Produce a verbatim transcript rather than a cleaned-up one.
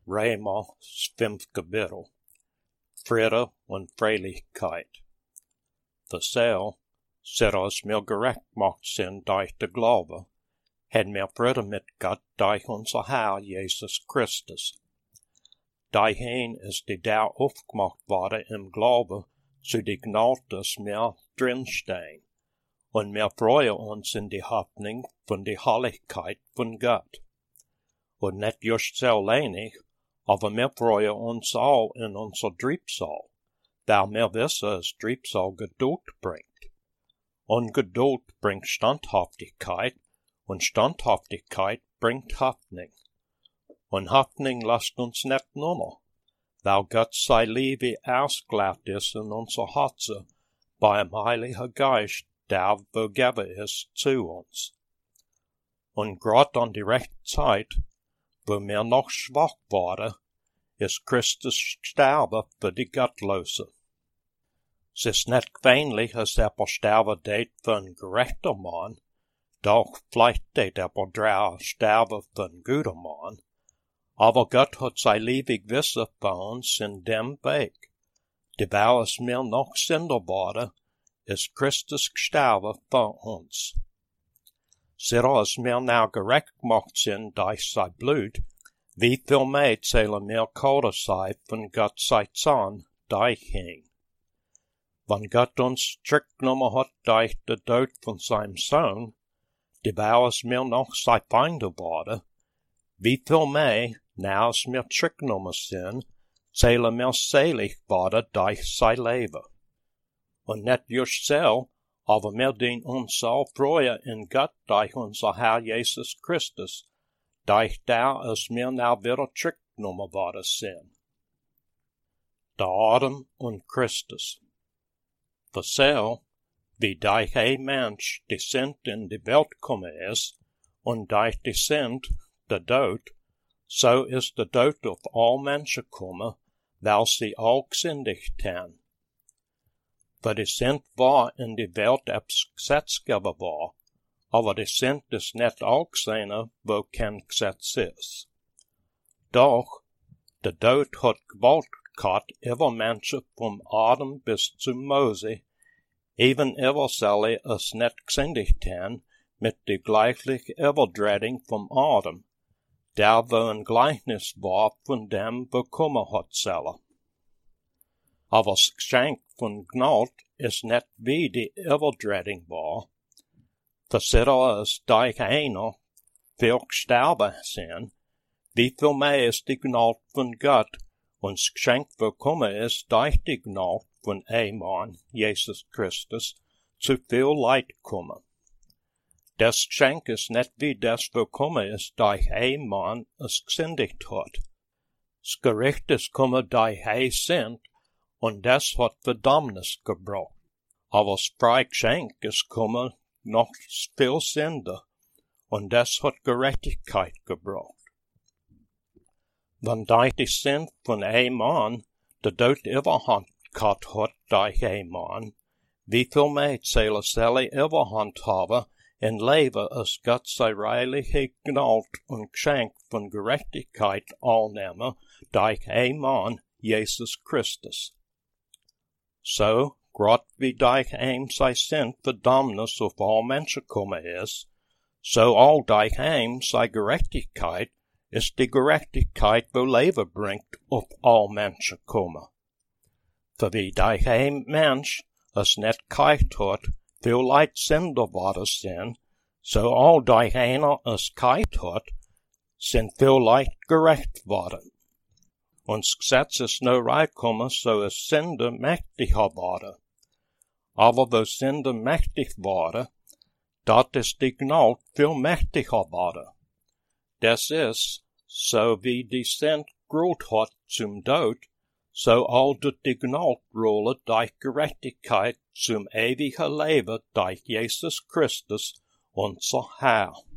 Reimer fünfte Kapitel. Friede und Freilichkeit. Versel, seras mir gerecht macht sind durch de Glaube, hen mir Friede mit Gott durch unser Herr Jesus Christus. Dahin ist die der aufgemacht worden im Glaube zu die Gnade, dass wir drinstehen, und wir freuen uns in die Hoffnung von die Herrlichkeit von Gott. Und nicht just so leinig, aber wir freuen uns auch in unser Triebsal, weil wir wissen, dass Triebsal Geduld bringt. Und Geduld bringt Standhaftigkeit, und Standhaftigkeit bringt Hoffnung. Und Hoffnung lässt uns nicht nummer, weil Gott sei Liebe ausgelacht ist in unser Herzen beim Heiligen Geist, der vergeben ist zu uns. Und grad an die rechte Zeit, wo wir noch schwach waren, ist Christus sterben für die Gottlose. Es ist nicht gewöhnlich, dass er sterben tät für ein gerechter Mann, doch vielleicht tät er drei sterben für ein guter Mann. Aber Gott hat sein liebig Wissen für uns in dem Weg. Dieweil es mir noch Sünder waren, ist Christus gestorben für uns. Sira es mir now gerecht gemacht sind durch sein Blut, wie viel mehr zählen mir Koder sei von Gott sei Zahn durch ihn. Wenn Gott uns zurückgenommen hat durch den Tod von seinem Sohn, dieweil es mir noch sei Feinde waren, wie viel mehr, now es mir zurückgenommen sind, zählen mir selig worden durch sein Leben. Und nicht just so, aber wir dienen uns auch freuen in Gott durch unser Herr Jesus Christus, durch der es mir now wieder zurückgenommen worden sind. Der Adam und Christus. Versel, wie durch ein Mensch die Sünd in die Welt gekommen ist, und durch die Sünd der Tod, so ist der Tod auf all Menschen gekommen, weil sie all gesündigt haben. Für die Sünd war in die Welt als Gesetzgeber war, aber die Sünd ist nicht auch gesehen, wo kein Gesetz ist. Doch, der Tod hat Gewalt gehabt über Menschen vom Adam bis zu Mose, even über sie es nicht gesündigt haben, mit die gleichliche Übertretung vom Adam, der wo ein Gleichnis war von dem bekommen hat soll. Aber das Geschenk von Gnade ist nicht wie die Übertretung war. Versitter es durch einer viel gestorben sind, wie viel mehr ist die Gnade von Gott, und das Geschenk bekommen ist durch die Gnade von einem Mann, Jesus Christus, zu viel Leid kommen. Das Geschenk ist nicht wie das bekommen ist durch ein Mann, es gesündigt hat. Das Gericht ist kommen durch ein Sünd, und das hat Verdammnis gebracht. Aber das freie Geschenk ist kommen noch viel Sünde, und das hat Gerechtigkeit gebracht. Wenn durch die Sünd von einem Mann der Tod Überhand gehabt hat durch einen Mann, wie viel mehr zählen sie Überhand haben in Leben, als Gott sei reichliche Gnade und Geschenk von Gerechtigkeit annehmen durch einen Mann, Jesus Christus. So, grad wie durch ihm sei Sünd Verdammnis auf all Menschen gekommen ist, so all durch ihm sei Gerechtigkeit ist die Gerechtigkeit, wo Leben bringt, auf all Menschen gekommen. Für wie durch ein Mensch es nicht gehabt hat, viel Leid Sünder worden sind, so all durch einer es gehabt hat, sind viel Leid gerecht worden. Und das Gesetz ist nur reingekommen, so es Sünde mächtig geworden. Aber wo Sünde mächtig worden, dort ist die Gnade viel mächtiger geworden. Das ist, so wie die Sünde geruht hat zum Tod, so all tut die Gnade rolle durch Gerechtigkeit zum ewigen Leben durch Jesus Christus, unser Herr.